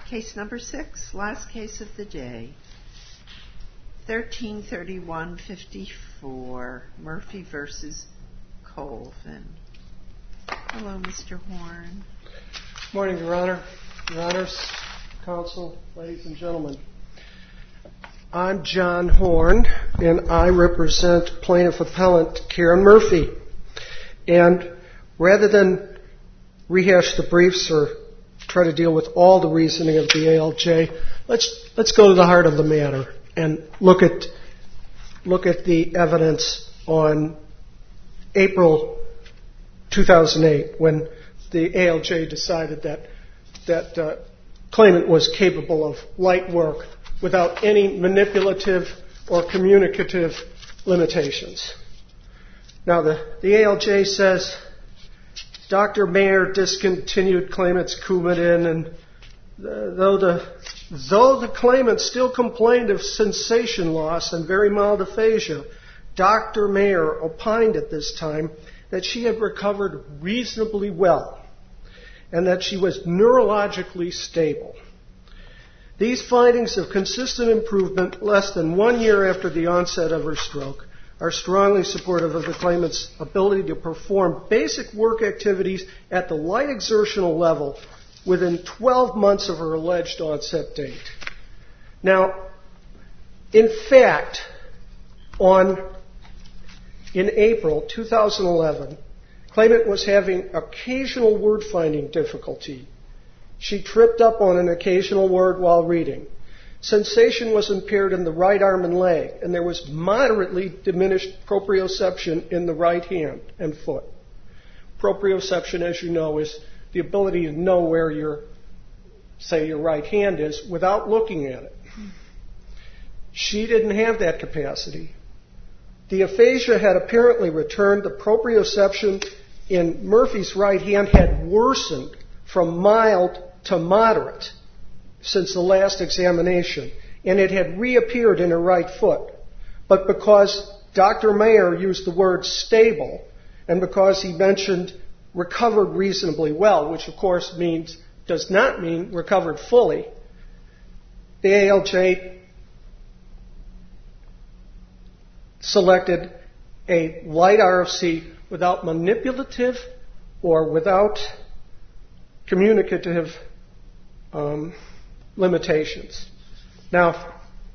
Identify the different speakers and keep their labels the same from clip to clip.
Speaker 1: Case number 6, last case of the day, 1331-54, Murphy v. Colvin. Hello, Mr. Horn.
Speaker 2: Good morning, Your Honor, Your Honors, Counsel, ladies and gentlemen. I'm John Horn, and I represent plaintiff appellant Karen Murphy. And rather than rehash the briefs or try to deal with all the reasoning of the ALJ, let's go to the heart of the matter and look at the evidence on April 2008 when the ALJ decided that claimant was capable of light work without any manipulative or communicative limitations. Now the ALJ says Dr. Mayer discontinued claimant's Coumadin, and though the claimant still complained of sensation loss and very mild aphasia, Dr. Mayer opined at this time that she had recovered reasonably well and that she was neurologically stable. These findings of consistent improvement less than 1 year after the onset of her stroke are strongly supportive of the claimant's ability to perform basic work activities at the light exertional level within 12 months of her alleged onset date. Now, in fact, in April 2011, claimant was having occasional word-finding difficulty. She tripped up on an occasional word while reading. Sensation was impaired in the right arm and leg, and there was moderately diminished proprioception in the right hand and foot. Proprioception, as you know, is the ability to know where your right hand is without looking at it. She didn't have that capacity. The aphasia had apparently returned. The proprioception in Murphy's right hand had worsened from mild to moderate since the last examination, and it had reappeared in her right foot. But because Dr. Mayer used the word stable, and because he mentioned recovered reasonably well, which of course does not mean recovered fully, the ALJ selected a light RFC without manipulative or without communicative limitations. Now,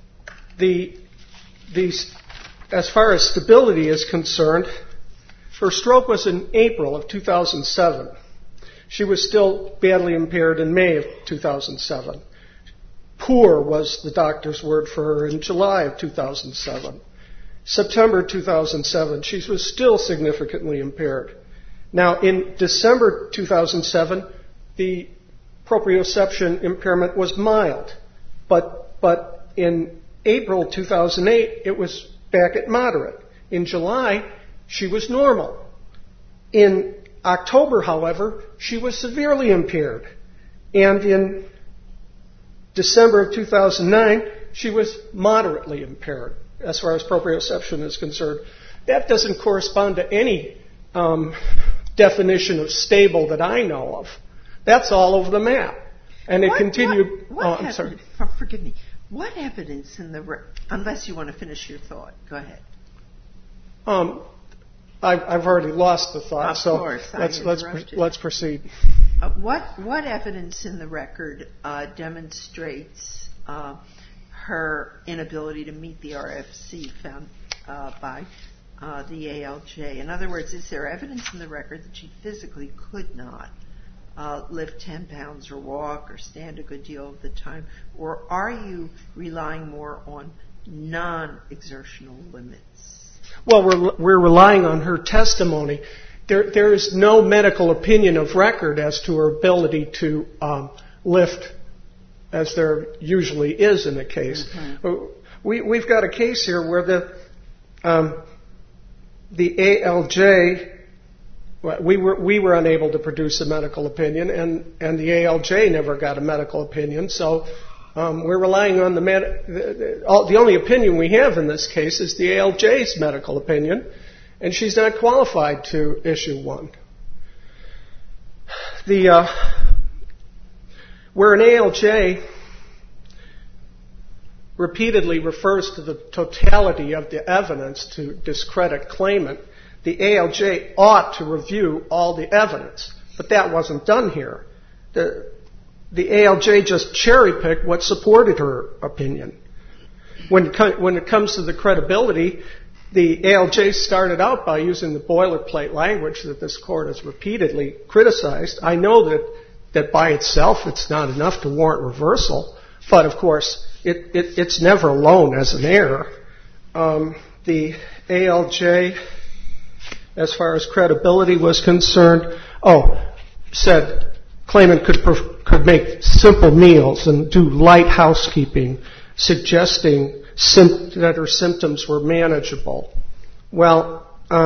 Speaker 2: as far as stability is concerned, her stroke was in April of 2007. She was still badly impaired in May of 2007. Poor was the doctor's word for her in July of 2007. September 2007, she was still significantly impaired. Now, in December 2007, the proprioception impairment was mild, but in April 2008, it was back at moderate. In July, she was normal. In October, however, she was severely impaired. And in December of 2009, she was moderately impaired as far as proprioception is concerned. That doesn't correspond to any definition of stable that I know of. That's all over the map. And it continued... I'm sorry.
Speaker 1: Forgive me. What evidence in the... Unless you want to finish your thought. Go ahead.
Speaker 2: I've already lost the thought,
Speaker 1: of course,
Speaker 2: let's proceed.
Speaker 1: What evidence in the record demonstrates her inability to meet the RFC found by the ALJ? In other words, is there evidence in the record that she physically could not lift 10 pounds or walk or stand a good deal of the time? Or are you relying more on non-exertional limits?
Speaker 2: Well, we're relying on her testimony. There is no medical opinion of record as to her ability to lift, as there usually is in a case. Mm-hmm. We've got a case here where the ALJ, we were unable to produce a medical opinion, and the ALJ never got a medical opinion. So we're relying on the only opinion we have in this case is the ALJ's medical opinion, and she's not qualified to issue one. where an ALJ repeatedly refers to the totality of the evidence to discredit claimant, the ALJ ought to review all the evidence. But that wasn't done here. The ALJ just cherry-picked what supported her opinion. When it comes to the credibility, the ALJ started out by using the boilerplate language that this Court has repeatedly criticized. I know that by itself it's not enough to warrant reversal, but of course it's never alone as an error. The ALJ, as far as credibility was concerned, said claimant could make simple meals and do light housekeeping, suggesting that her symptoms were manageable. Well,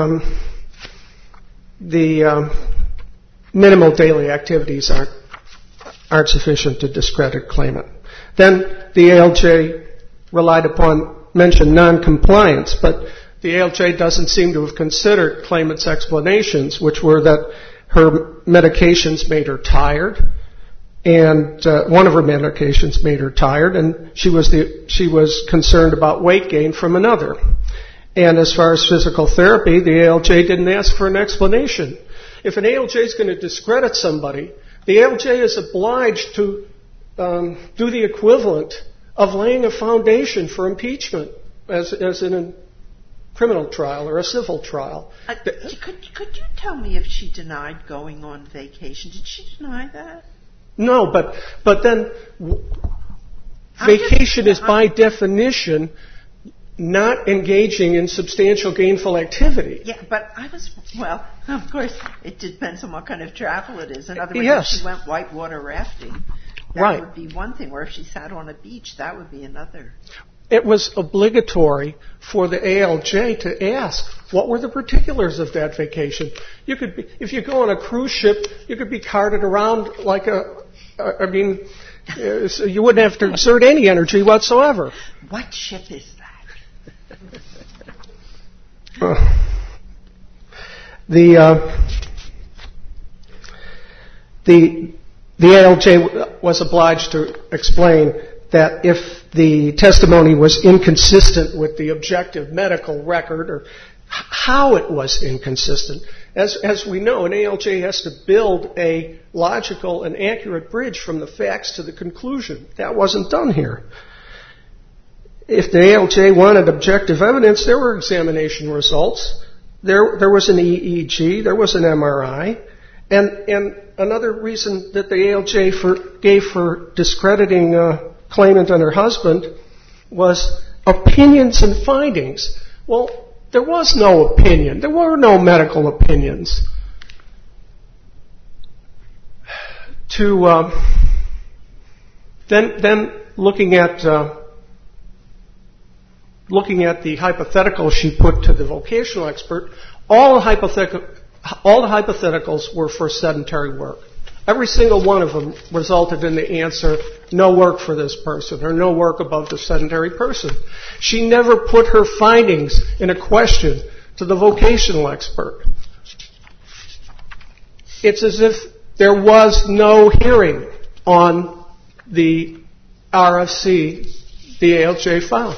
Speaker 2: the minimal daily activities aren't sufficient to discredit claimant. Then the ALJ mentioned noncompliance, but the ALJ doesn't seem to have considered claimant's explanations, which were that her medications made her tired, and one of her medications made her tired, and she was concerned about weight gain from another. And as far as physical therapy, the ALJ didn't ask for an explanation. If an ALJ is going to discredit somebody, the ALJ is obliged to do the equivalent of laying a foundation for impeachment, as in a criminal trial or a civil trial.
Speaker 1: Could you tell me if she denied going on vacation? Did she deny that?
Speaker 2: No, but then vacation is by definition not engaging in substantial gainful activity.
Speaker 1: Yeah, but of course, it depends on what kind of travel it is. In other words,
Speaker 2: yes.
Speaker 1: If she went whitewater rafting, that would be one thing, or if she sat on a beach, that would be another.
Speaker 2: It was obligatory for the ALJ to ask, what were the particulars of that vacation? If you go on a cruise ship, you could be carted around like so you wouldn't have to exert any energy whatsoever.
Speaker 1: What ship is
Speaker 2: that? The ALJ was obliged to explain that if the testimony was inconsistent with the objective medical record, or how it was inconsistent. As we know, an ALJ has to build a logical and accurate bridge from the facts to the conclusion. That wasn't done here. If the ALJ wanted objective evidence, there were examination results. There was an EEG. There was an MRI. And another reason that the ALJ gave for discrediting claimant and her husband was opinions and findings. Well, there was no opinion. There were no medical opinions. Then looking at the hypothetical she put to the vocational expert, all the hypotheticals were for sedentary work. Every single one of them resulted in the answer, no work for this person, or no work above the sedentary person. She never put her findings in a question to the vocational expert. It's as if there was no hearing on the RFC the ALJ found.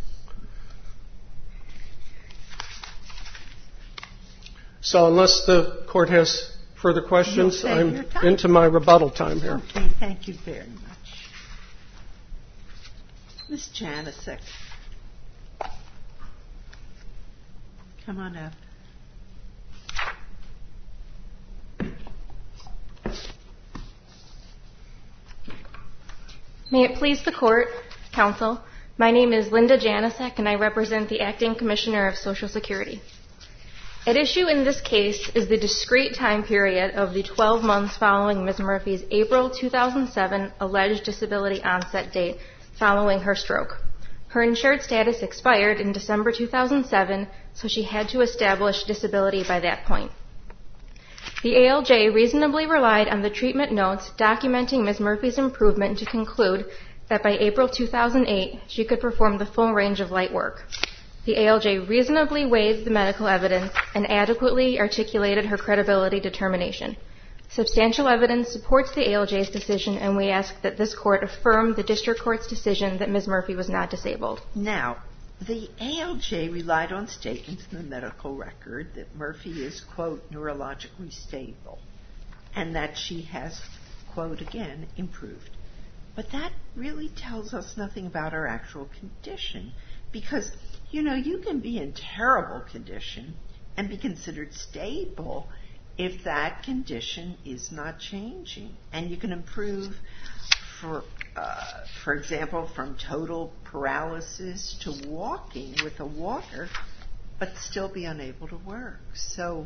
Speaker 2: So unless the Court has further questions, I'm into my rebuttal time here.
Speaker 1: Okay, thank you very much. Ms. Janicek, come on up.
Speaker 3: May it please the Court, Counsel, my name is Linda Janicek and I represent the Acting Commissioner of Social Security. At issue in this case is the discrete time period of the 12 months following Ms. Murphy's April 2007 alleged disability onset date following her stroke. Her insured status expired in December 2007, so she had to establish disability by that point. The ALJ reasonably relied on the treatment notes documenting Ms. Murphy's improvement to conclude that by April 2008 she could perform the full range of light work. The ALJ reasonably weighed the medical evidence and adequately articulated her credibility determination. Substantial evidence supports the ALJ's decision, and we ask that this court affirm the district court's decision that Ms. Murphy was not disabled.
Speaker 1: Now, the ALJ relied on statements in the medical record that Murphy is, quote, neurologically stable, and that she has, quote, again, improved. But that really tells us nothing about her actual condition, because, you can be in terrible condition and be considered stable if that condition is not changing. And you can improve, for example, from total paralysis to walking with a walker, but still be unable to work. So,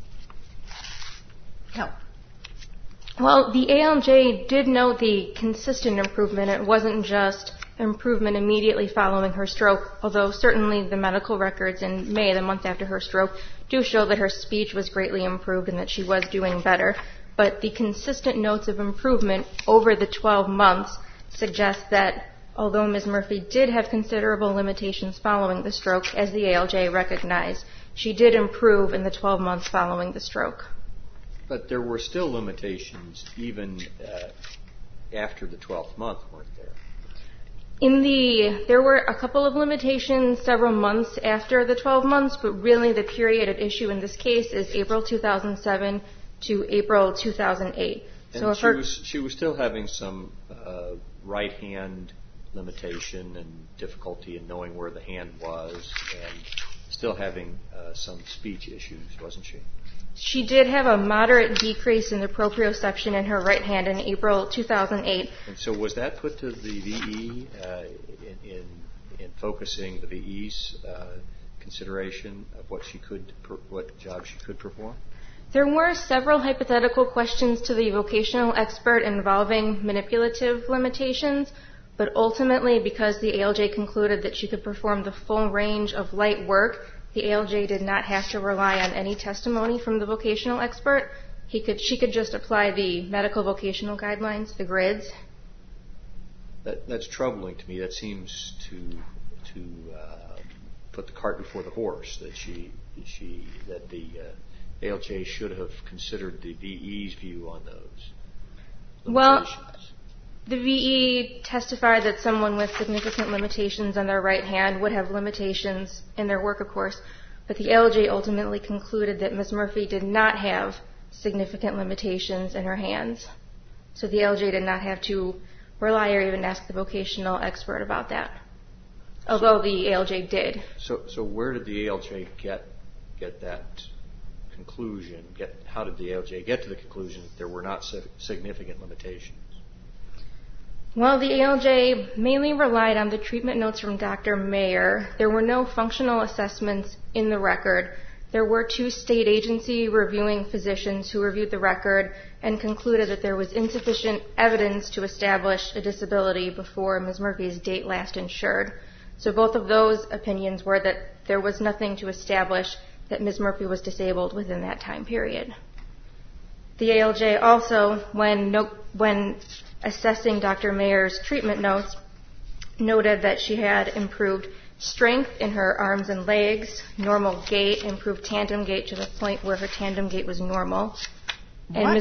Speaker 1: help.
Speaker 3: Well, the ALJ did note the consistent improvement. It wasn't just improvement immediately following her stroke, although certainly the medical records in May, the month after her stroke, do show that her speech was greatly improved and that she was doing better. But the consistent notes of improvement over the 12 months suggest that although Ms. Murphy did have considerable limitations following the stroke, as the ALJ recognized, she did improve in the 12 months following the stroke.
Speaker 4: But there were still limitations even after the 12th month, weren't there?
Speaker 3: There were a couple of limitations several months after the 12 months, but really the period at issue in this case is April 2007 to April 2008.
Speaker 4: And she was still having some right hand limitation and difficulty in knowing where the hand was, and still having some speech issues, wasn't she?
Speaker 3: She did have a moderate decrease in the proprioception in her right hand in April 2008.
Speaker 4: And so was that put to the VE in focusing the VE's consideration of what job she could perform?
Speaker 3: There were several hypothetical questions to the vocational expert involving manipulative limitations, but ultimately, because the ALJ concluded that she could perform the full range of light work, the ALJ did not have to rely on any testimony from the vocational expert. She could just apply the medical vocational guidelines, the grids.
Speaker 4: That's troubling to me. That seems to put the cart before the horse. That the ALJ should have considered the VE's view on those limitations.
Speaker 3: Well, the VE testified that someone with significant limitations on their right hand would have limitations in their work, of course, but the ALJ ultimately concluded that Ms. Murphy did not have significant limitations in her hands. So the ALJ did not have to rely or even ask the vocational expert about that, although the ALJ did.
Speaker 4: So where did the ALJ get that conclusion? How did the ALJ get to the conclusion that there were not significant limitations?
Speaker 3: Well, the ALJ mainly relied on the treatment notes from Dr. Mayer. There were no functional assessments in the record. There were 2 state agency reviewing physicians who reviewed the record and concluded that there was insufficient evidence to establish a disability before Ms. Murphy's date last insured. So both of those opinions were that there was nothing to establish that Ms. Murphy was disabled within that time period. The ALJ also, when assessing Dr. Mayer's treatment notes, noted that she had improved strength in her arms and legs, normal gait, improved tandem gait to the point where her tandem gait was normal, and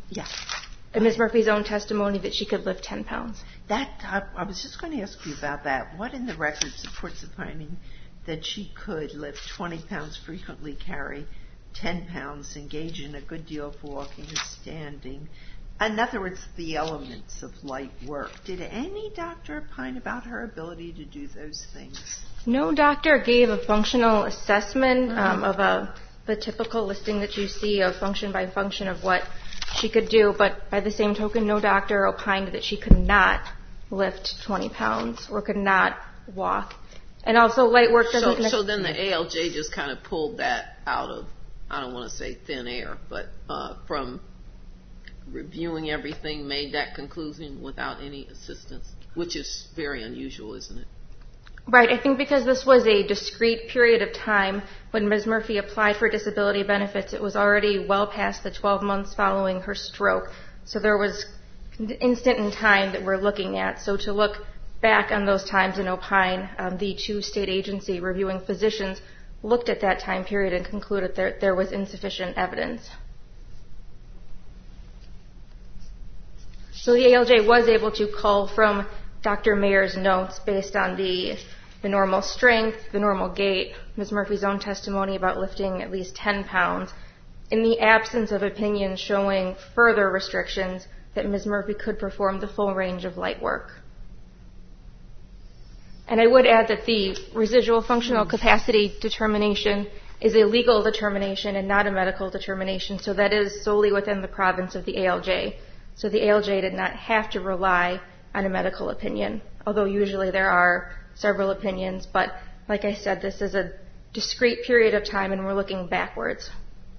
Speaker 3: Ms. Murphy's own testimony that she could lift 10 pounds.
Speaker 1: I was just going to ask you about that. What in the record supports the finding that she could lift 20 pounds, frequently carry 10 pounds, engage in a good deal of walking and standing? In other words, the elements of light work. Did any doctor opine about her ability to do those things?
Speaker 3: No doctor gave a functional assessment of the typical listing that you see of function by function of what she could do, but by the same token, no doctor opined that she could not lift 20 pounds or could not walk. And also light work doesn't...
Speaker 5: So then the ALJ just kind of pulled that out of, I don't want to say thin air, but from reviewing everything, made that conclusion without any assistance, which is very unusual, isn't it?
Speaker 3: Right. I think because this was a discrete period of time when Ms. Murphy applied for disability benefits, it was already well past the 12 months following her stroke. So there was an instant in time that we're looking at. So to look back on those times and opine, the 2 state agency reviewing physicians looked at that time period and concluded that there was insufficient evidence. So the ALJ was able to cull from Dr. Mayer's notes based on the normal strength, the normal gait, Ms. Murphy's own testimony about lifting at least 10 pounds, in the absence of opinions showing further restrictions that Ms. Murphy could perform the full range of light work. And I would add that the residual functional capacity determination is a legal determination and not a medical determination, so that is solely within the province of the ALJ. So the ALJ did not have to rely on a medical opinion, although usually there are several opinions. But like I said, this is a discrete period of time and we're looking backwards.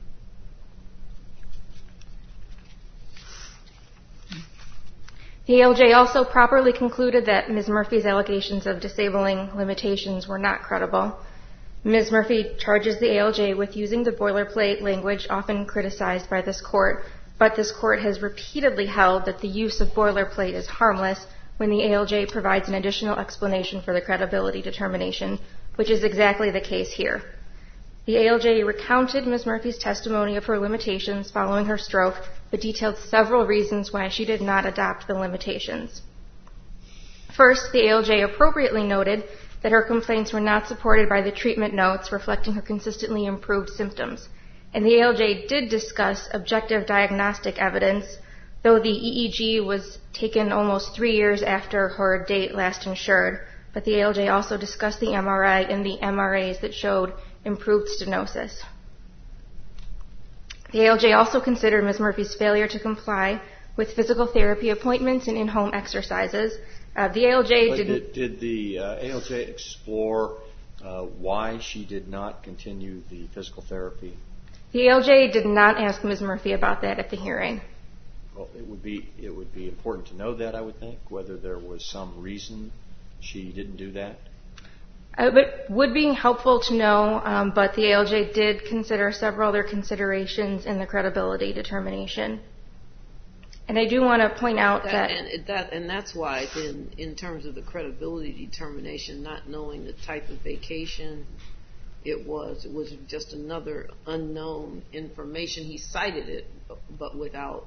Speaker 3: The ALJ also properly concluded that Ms. Murphy's allegations of disabling limitations were not credible. Ms. Murphy charges the ALJ with using the boilerplate language often criticized by this court, but this court has repeatedly held that the use of boilerplate is harmless when the ALJ provides an additional explanation for the credibility determination, which is exactly the case here. The ALJ recounted Ms. Murphy's testimony of her limitations following her stroke, but detailed several reasons why she did not adopt the limitations. First, the ALJ appropriately noted that her complaints were not supported by the treatment notes reflecting her consistently improved symptoms. And the ALJ did discuss objective diagnostic evidence, though the EEG was taken almost 3 years after her date last insured, but the ALJ also discussed the MRI and the MRAs that showed improved stenosis. The ALJ also considered Ms. Murphy's failure to comply with physical therapy appointments and in-home exercises. The ALJ
Speaker 4: Did the ALJ explore why she did not continue the physical therapy?
Speaker 3: The ALJ did not ask Ms. Murphy about that at the hearing.
Speaker 4: Well, it would be important to know that, I would think, whether there was some reason she didn't do that.
Speaker 3: It would be helpful to know, but the ALJ did consider several other considerations in the credibility determination. And I do want to point out
Speaker 5: and that's why then, in terms of the credibility determination, not knowing the type of vacation it was just another unknown information. He cited it, but without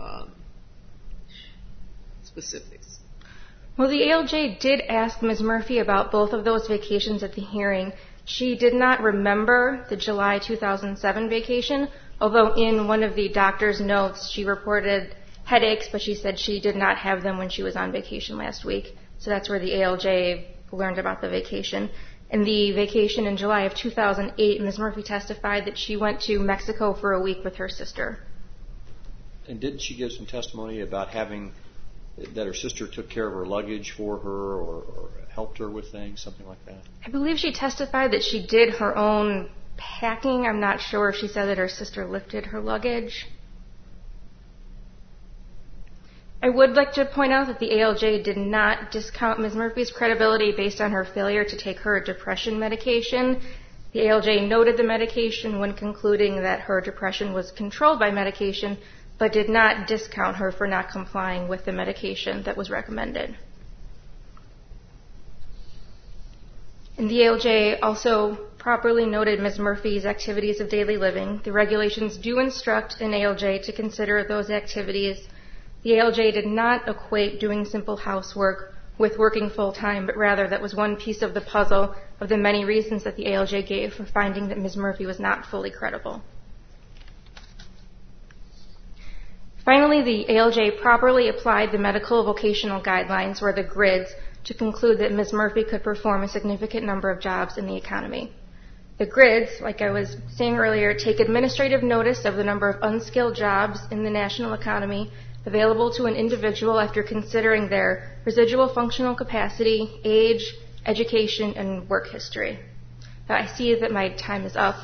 Speaker 5: specifics.
Speaker 3: Well, the ALJ did ask Ms. Murphy about both of those vacations at the hearing. She did not remember the July 2007 vacation, although in one of the doctor's notes she reported headaches, but she said she did not have them when she was on vacation last week. So that's where the ALJ learned about the vacation. In the vacation in July of 2008, Ms. Murphy testified that she went to Mexico for a week with her sister.
Speaker 4: And didn't she give some testimony about that her sister took care of her luggage for her or helped her with things, something like that?
Speaker 3: I believe she testified that she did her own packing. I'm not sure if she said that her sister lifted her luggage. I would like to point out that the ALJ did not discount Ms. Murphy's credibility based on her failure to take her depression medication. The ALJ noted the medication when concluding that her depression was controlled by medication, but did not discount her for not complying with the medication that was recommended. And the ALJ also properly noted Ms. Murphy's activities of daily living. The regulations do instruct an ALJ to consider those activities. The ALJ did not equate doing simple housework with working full-time, but rather that was one piece of the puzzle of the many reasons that the ALJ gave for finding that Ms. Murphy was not fully credible. Finally, the ALJ properly applied the medical vocational guidelines, or the GRIDs, to conclude that Ms. Murphy could perform a significant number of jobs in the economy. The GRIDs, like I was saying earlier, take administrative notice of the number of unskilled jobs in the national economy available to an individual after considering their residual functional capacity, age, education, and work history. I see that my time is up.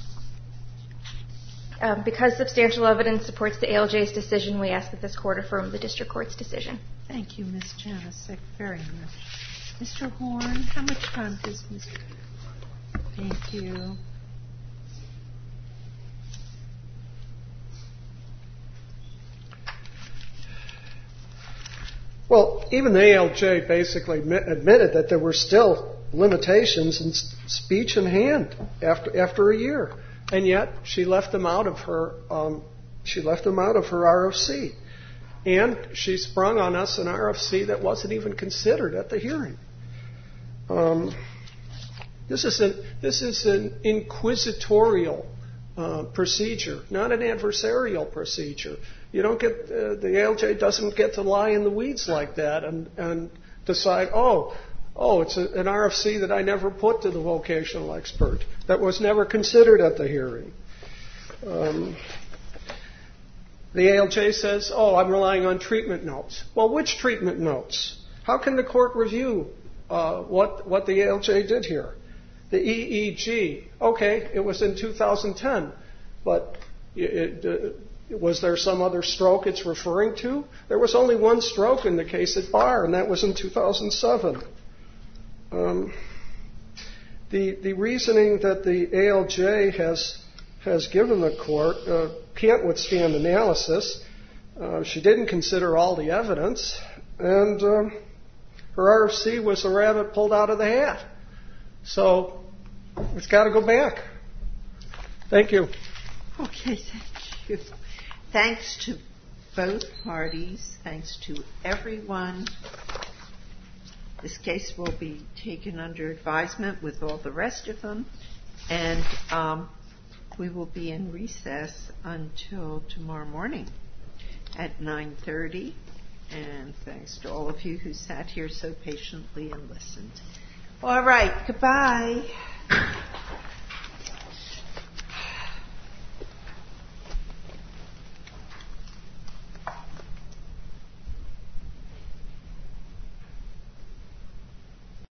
Speaker 3: Because substantial evidence supports the ALJ's decision, we ask that this court affirm the district court's decision.
Speaker 1: Thank you, Ms. Janasek, very much. Mr. Horn, how much time does Ms. Thank you.
Speaker 2: Well, even the ALJ basically admitted that there were still limitations in speech and hand after a year, and yet she left them out of her ROC. And she sprung on us an RFC that wasn't even considered at the hearing. This is an inquisitorial procedure, not an adversarial procedure. You don't get the ALJ doesn't get to lie in the weeds like that and decide, it's an RFC that I never put to the vocational expert that was never considered at the hearing. The ALJ says, I'm relying on treatment notes. Well, which treatment notes? How can the court review what the ALJ did here? The EEG, it was in 2010, but was there some other stroke it's referring to? There was only one stroke in the case at bar, and that was in 2007. The reasoning that the ALJ has given the court can't withstand analysis. She didn't consider all the evidence, and her RFC was a rabbit pulled out of the hat. So it's got to go back. Thank you.
Speaker 1: Okay, thank you. Thanks to both parties. Thanks to everyone. This case will be taken under advisement with all the rest of them. And we will be in recess until tomorrow morning at 9:30. And thanks to all of you who sat here so patiently and listened. All right, goodbye.